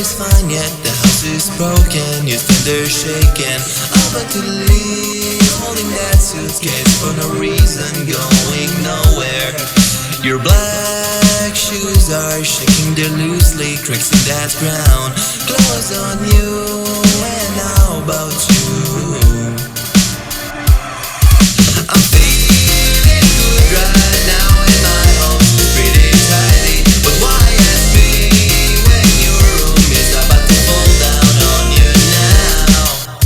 is fine, yet the house is broken. Your thunder's shaking. I'm about to leave, holding that suitcase for no reason, going nowhere. Your black shoes are shaking, they're loosely cracks in that ground. Clothes on you, and how about you? I'm feeling good right now, and my home's pretty tidy. But why ask me when your room is about to fall down on you now?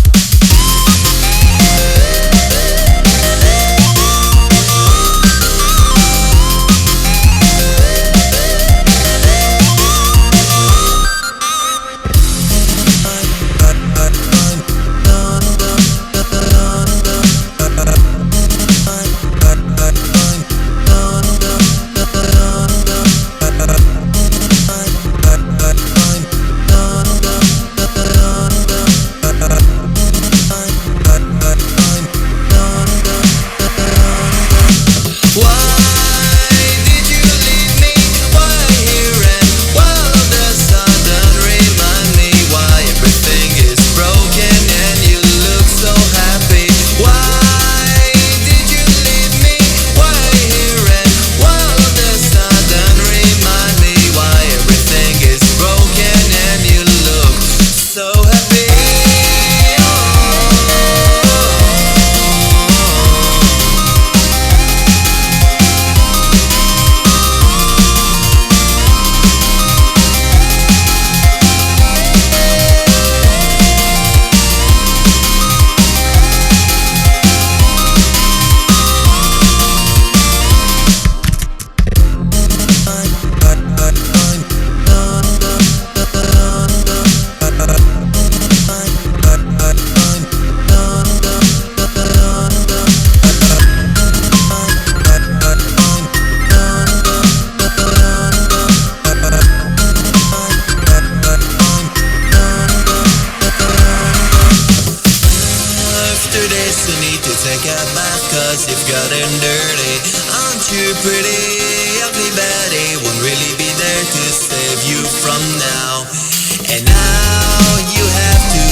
After this you need to take a bath, cause you've gotten dirty. Aren't you pretty? Ugly Betty won't really be there to save you from now. And now you have to